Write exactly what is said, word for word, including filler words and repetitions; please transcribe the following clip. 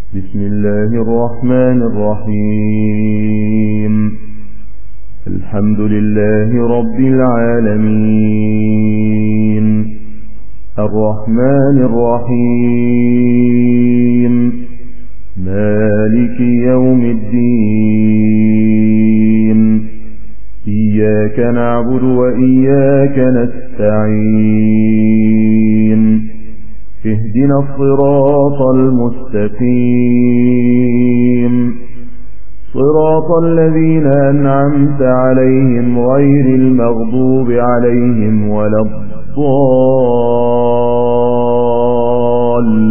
بسم الله الرحمن الرحيم. الحمد لله رب العالمين، الرحمن الرحيم، مالك يوم الدين. إياك نعبد وإياك نستعين. اهدنا الصراط المستقيم، صراط الذين أنعمت عليهم غير المغضوب عليهم ولا الضالين.